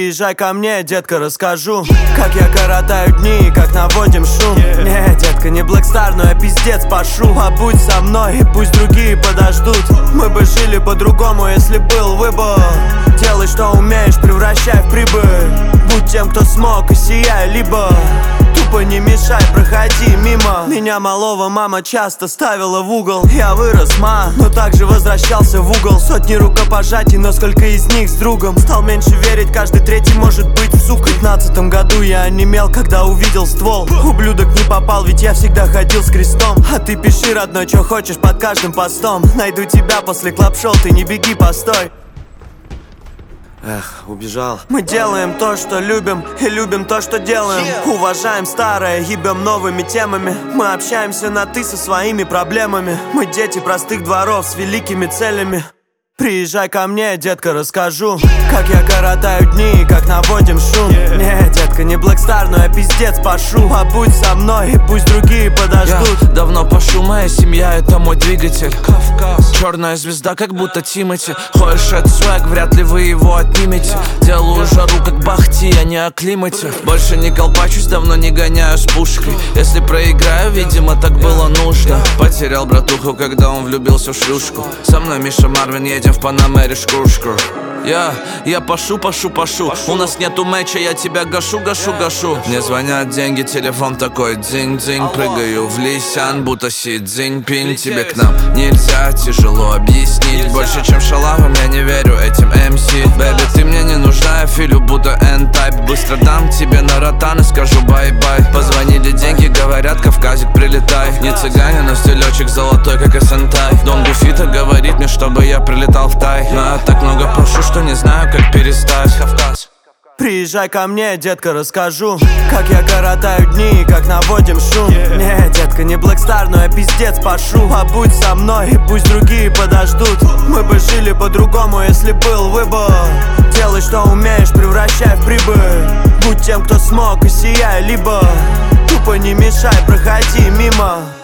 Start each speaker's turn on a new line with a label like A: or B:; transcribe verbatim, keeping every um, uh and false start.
A: Приезжай ко мне, детка, расскажу, как я коротаю дни, как наводим шум. Не, детка, не Blackstar, но я пиздец пошу. Побудь со мной, и пусть другие подождут. Мы бы жили по-другому, если был выбор. Делай, что умеешь, превращай в прибыль. Будь тем, кто смог, и сияй, либо тупо не мешай, проходи мимо. Меня малого мама часто ставила в угол. Я вырос, ма, но также возвращался в угол. Сотни рукопожатий, но сколько из них с другом. Стал меньше верить, каждый третий может быть сука. В пятнадцатом году я онемел, когда увидел ствол. Ублюдок не попал, ведь я всегда ходил с крестом. А ты пиши, родной, что хочешь под каждым постом. Найду тебя после клаб-шоу, ты не беги, постой. Эх, убежал. Мы делаем то, что любим, и любим то, что делаем. Уважаем старое, ебем новыми темами. Мы общаемся на «ты» со своими проблемами. Мы дети простых дворов с великими целями. Приезжай ко мне, детка, расскажу, как я коротаю дни, как наводим шум. Не, детка, не Blackstar, но я пиздец пошу. Побудь со мной, и пусть другие подождут.
B: Я давно пошу, моя семья — это мой двигатель. Кавказ. Черная звезда, как будто Тимати. Ходишь, это свэг, вряд ли вы его отнимете. Делаю жару, как Бахти, я не о климате. Больше не колпачусь, давно не гоняю с пушкой. Если проиграю, видимо, так было нужно. Потерял братуху, когда он влюбился в шлюшку. Со мной Миша Марвин, едем в Панамере, шкур-шкур. Я, я пошу, пошу, пошу. У нас нету мэча, я тебя гашу, гашу, гашу. Мне звонят деньги, телефон такой дзинь-дзинь. Прыгаю в Лисян, будто Си Цзиньпинь. Тебе к нам нельзя, тяжело объяснить. Больше, чем шалавам, я не верю этим эм си. Бэби, ты мне не нужна, я филю, будто N-Type. Быстро дам тебе на ротан и скажу бай-бай. Позвонили деньги, говорят, Кавказик, прилетай. Не цыгане, но стилечек золотой, как Эсентай. Дон Буфита говорит мне, чтобы я прилетал в Тай. Но я так много прошу, что не знаю, как перестать. Кавказ.
A: Приезжай ко мне, детка, расскажу, как я коротаю дни, как наводим шум. Не, детка, не Blackstar, но я пиздец пошу. Побудь со мной, и пусть другие подождут. Мы бы жили по-другому, если был выбор. Делай, что умеешь, превращай в прибыль. Будь тем, кто смог, и сияй, либо тупо не мешай, проходи мимо.